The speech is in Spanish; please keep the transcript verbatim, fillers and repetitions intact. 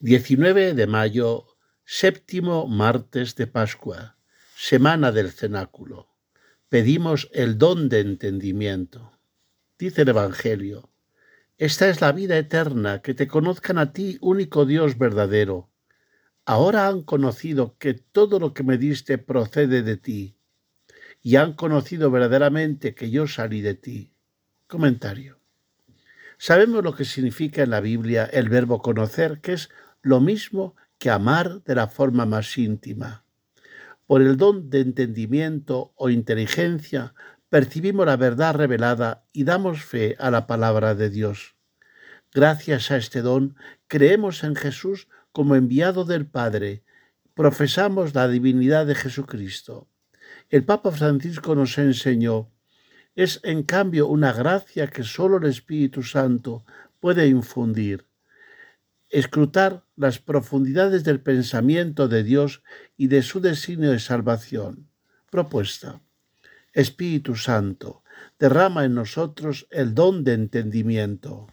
diecinueve de mayo, séptimo martes de Pascua, semana del cenáculo. Pedimos el don de entendimiento. Dice el Evangelio: esta es la vida eterna, que te conozcan a ti, único Dios verdadero. Ahora han conocido que todo lo que me diste procede de ti, y han conocido verdaderamente que yo salí de ti. Comentario. Sabemos lo que significa en la Biblia el verbo conocer, que es lo mismo que amar de la forma más íntima. Por el don de entendimiento o inteligencia percibimos la verdad revelada y damos fe a la palabra de Dios. Gracias a este don creemos en Jesús como enviado del Padre, profesamos la divinidad de Jesucristo. El Papa Francisco nos enseñó: es en cambio una gracia que solo el Espíritu Santo puede infundir. Escrutar las profundidades del pensamiento de Dios y de su designio de salvación. Propuesta: Espíritu Santo, derrama en nosotros el don de entendimiento.